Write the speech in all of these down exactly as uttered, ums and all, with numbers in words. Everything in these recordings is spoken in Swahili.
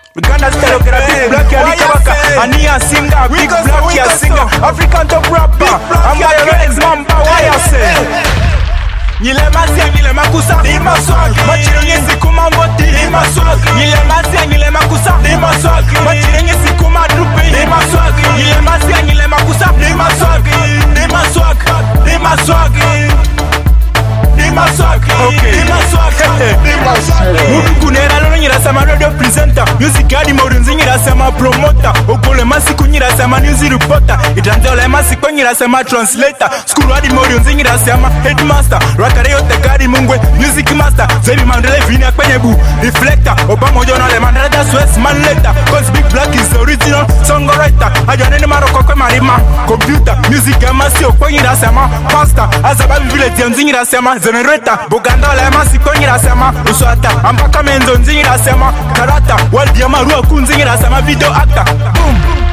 Uganda style get a big black ya likabaka. Ania singer, big black ya singer. African top rapper. I'm my legs mamba, why I say? Nile masia nile makusa ni maswaki. Machirenye siku mamboti ni maswaki. Nile masia nile makusa ni maswaki. Machirenye siku madrupi ni maswaki. Nile masia nile makusa ni maswaki. Ni maswaki, ni maswaki. Ni maswaki, okay. Ni maswaki, ni maswaki. Mudu kunera lono nyira sama radio presenter. Music adi morunzi nyira sama promoter. Okole masiku nyira sama news reporter. Itanzole masiku nyira sama translator. Skuru adi morunzi nyira sama headmaster. Rakare yote gadi mungwe music master. Zebi mandele vini kwenye bu reflector. Obama jona le mandele da Swiss man later. Cause Big Black is the original songwriter. Ajone ni maroko kwe marima computer. Music amasi okwe nyira sama pastor. Azababi vile tianzi nyira sama generator. Buganda le masiku nyira sama uswata. Ambaka menzo nyira sama karata. Waldi ya marua kunzi nyira sama video actor. Boom.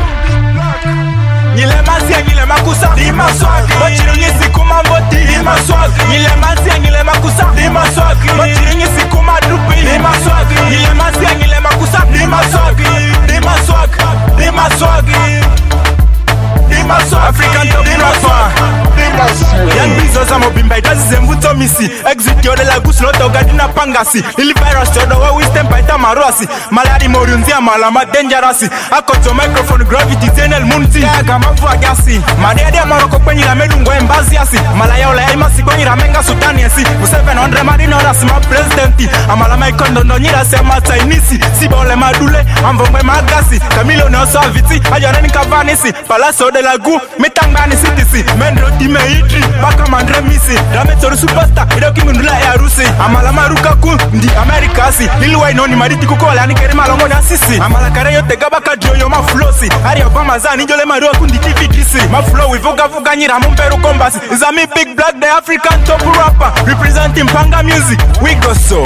Nile masia nile makusa ni maswaki. Machirenye siku mamboti ni maswaki. Nile masia nile makusa ni maswaki. Machirenye siku madrupi ni maswaki. Nile masia nile makusa ni maswaki. Ni maswaki, ni maswaki. Ni maswaki. African top rapper. Young Bizos amo bimba idazi zembuto misi. Exit yode la gusloto gadina pangasi. Lili virus chodo wa wisdom paita maruasi. Maladi morunzia malama dangerousy. Akoto microphone gravity tenel munti. Kaga mafu agasi. Madede maroko kwenye la medungo embazi asi. Malaya ola imasi kwenye la menga sudani asi. Museveni ondre marino rasi ma presidenti. Amalama ikondo nonyira sema tainisi. Siba ole madule amvongwe magasi. Kamilo neoso aviti. Ajoneni kavanisi. Palaso de la gu mitangani citisi. Mendro time itri. Baka mandre misi. Rame toru superstar. Idoki mundula ya rusi. Amalama rukaku. Ndi Amerikasi. Liliwa inoni mariti kukola yani keri malongo na sisi. Amala kare yote gabaka dioyo ma flosi. Ari Obama za nijole marua kundi T V D C. Ma flow ivoga vuga nyira mumperu kombasi. Izami Big Black the African top rapper. Representing Panga music. We go so.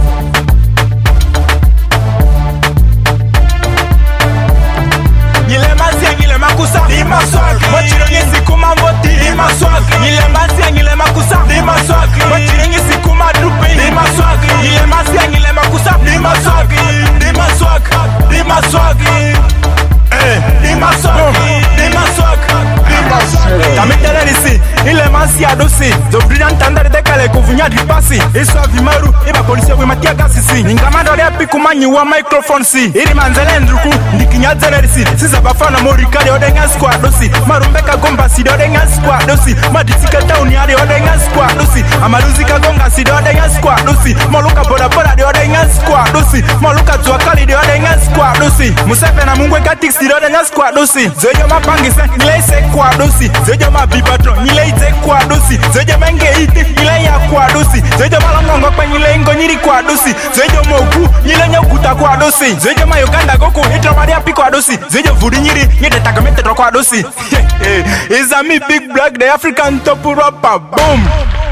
Nile masia nile makusa ni maswaki. Machirenye siku mamboti ni maswaki. Nile masia nile makusa ni maswaki. Machirenye siku madrupi ni maswaki. Nile masia nile makusa ni maswaki. Ni maswaki, ni maswaki. Eh, ni maswaki, ni maswaki. Tamitele risi, ile masi adosi. Zobrina ntandare dekale kuvunya dripasi. Iso avimaru, iba polisi we matia gasisi. Ningamando le piku manyi wa microphone si. Iri manzele ndruku, ndikinyadze risi. Sisa bafana morikari odenga squad dosi. Marumbeka gomba si odenga squad dosi. Madisika town yari odenga squad dosi. Amaruzi kagonga si odenga squad dosi. Moluka boda boda de odenga squad dosi. Moluka tuakali de odenga squad dosi. Museveni na mungwe katix si odenga squad dosi. Zoyo mapangise, nilese squad dosi. Zoyo mabibadro, nilese squad dosi. Zoyo menge iti, nile ya squad dosi. Zoyo malongongo kwa nile ingo nyiri squad dosi. Zoyo mogu, nile nyokuta squad dosi. Zoyo ma Uganda goku, itra maria piko adosi. Zoyo vudi nyiri, nyete takamete squad dosi. Izami Big Black the African top rapper. Boom.